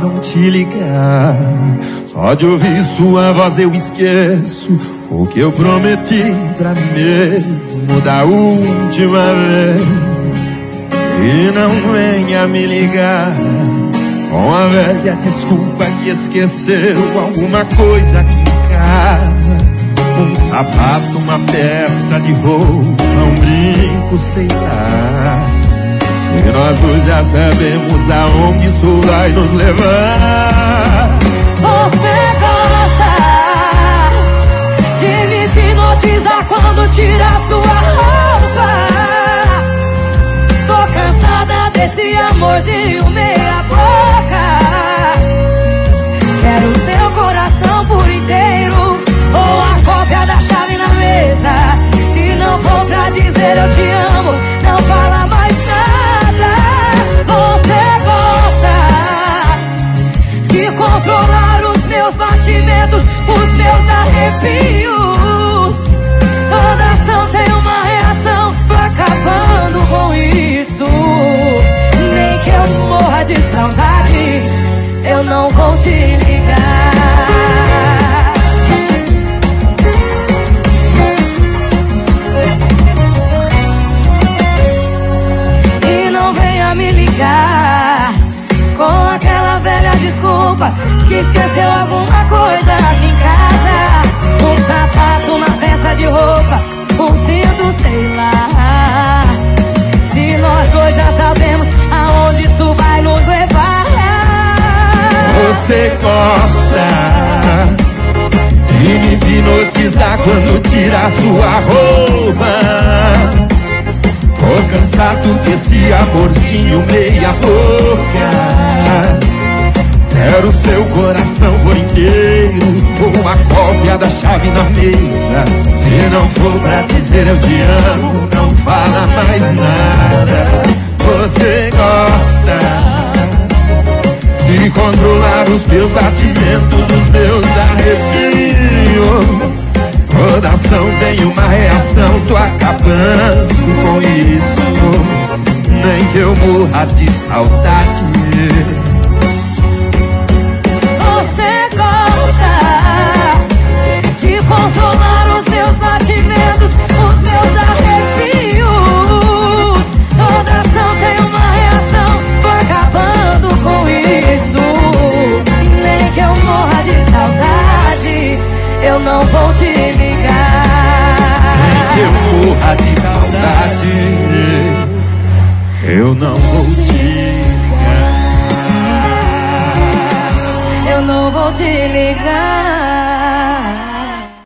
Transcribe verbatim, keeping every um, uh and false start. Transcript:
não te ligar. Só de ouvir sua voz eu esqueço o que eu prometi pra mim mesmo da última vez. E não venha me ligar com a velha desculpa que esqueceu alguma coisa aqui em casa. Um sapato, uma peça de roupa, um brinco, sei lá. Se nós dois já sabemos aonde isso vai nos levar. Você gosta de me hipnotizar quando tira sua roupa. Tô cansada desse amorzinho meia boca. Quero seu coração por inteiro, ou a cópia da chave na mesa. Se não for pra dizer eu te amo, não fala mais nada. Você gosta de controlar os meus batimentos, os meus arrepios. Toda ação tem uma reação, tô acabando com isso. Nem que eu morra de saudade, eu não vou te ligar. E não venha me ligar com aquela velha desculpa que esqueceu alguma coisa aqui em casa. Um sapato, uma peça de roupa, um cinto, sei lá. Se nós dois já sabemos aonde isso vai nos levar. Você gosta de me hipnotizar quando tira sua roupa. Tô cansado desse amorzinho meia boca. Quero seu coração por inteiro, ou uma cópia da chave na mesa. Se não for pra dizer eu te amo, não fala mais nada. Você gosta de controlar os meus batimentos, os meus arrepios. Toda ação tem uma reação, tô acabando com isso. Nem que eu morra de saudade. Você gosta de controlar os meus batimentos, os meus arrepios. Toda ação tem uma reação, tô acabando com isso. Nem que eu morra de saudade, eu não vou te ligar. Nem que eu morra de saudade, eu não vou te ligar. Eu não vou te ligar.